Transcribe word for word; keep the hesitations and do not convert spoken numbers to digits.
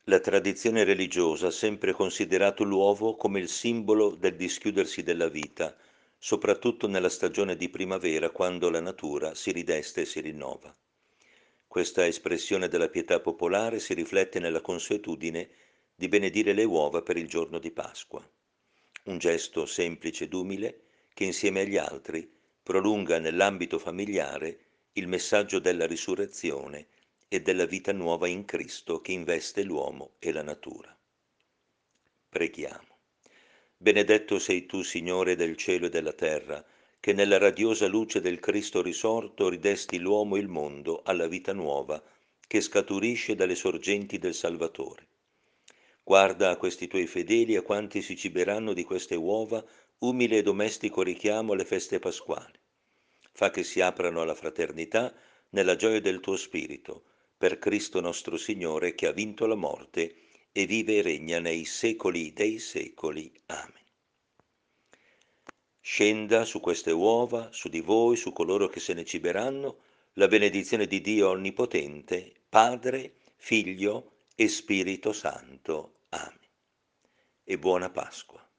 La tradizione religiosa ha sempre considerato l'uovo come il simbolo del dischiudersi della vita, soprattutto nella stagione di primavera, quando la natura si ridesta e si rinnova. Questa espressione della pietà popolare si riflette nella consuetudine di benedire le uova per il giorno di Pasqua, un gesto semplice ed umile che insieme agli altri prolunga nell'ambito familiare il messaggio della risurrezione e della vita nuova in Cristo che investe l'uomo e la natura. Preghiamo. Benedetto sei tu, Signore del cielo e della terra, che nella radiosa luce del Cristo risorto ridesti l'uomo e il mondo alla vita nuova che scaturisce dalle sorgenti del Salvatore. Guarda a questi tuoi fedeli e a quanti si ciberanno di queste uova, umile e domestico richiamo alle feste pasquali. Fa che si aprano alla fraternità nella gioia del tuo Spirito, per Cristo nostro Signore che ha vinto la morte e vive e regna nei secoli dei secoli. Amen. Scenda su queste uova, su di voi, su coloro che se ne ciberanno, la benedizione di Dio Onnipotente, Padre, Figlio e Spirito Santo. Amen. E buona Pasqua.